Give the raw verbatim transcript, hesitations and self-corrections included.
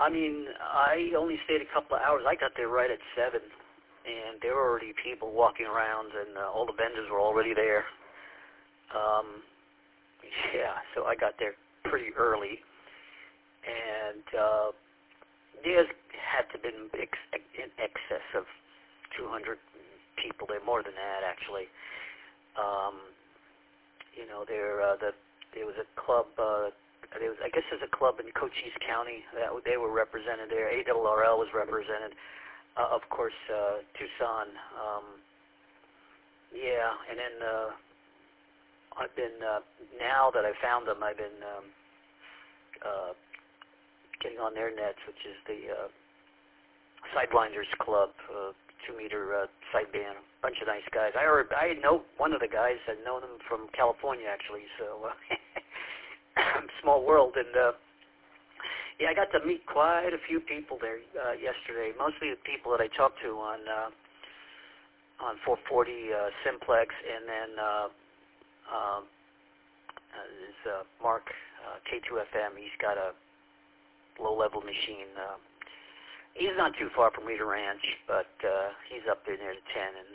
I mean, I only stayed a couple of hours. I got there right at seven, and there were already people walking around, and uh, all the vendors were already there. Um, yeah, so I got there pretty early, and uh, there had to have been ex- in excess of two hundred people there, more than that, actually. Um, you know, there uh, the there was a club. Uh, there was, I guess, there's a club in Cochise County that they were represented there. A R R L was represented. Uh, of course, uh, Tucson. Um, yeah, and then uh, I've been uh, now that I found them, I've been um, uh, getting on their nets, which is the uh, Sideblinders Club, uh, two-meter uh, sideband, a bunch of nice guys. I already, I know one of the guys. I'd known him from California, actually, so uh, small world. And uh, yeah, I got to meet quite a few people there uh, yesterday, mostly the people that I talked to on uh, on four forty uh, Simplex, and then uh, um, uh, there's uh, Mark, uh, K two F M. He's got a low-level machine. Uh, he's not too far from Rita Ranch, but uh, he's up there near the ten, and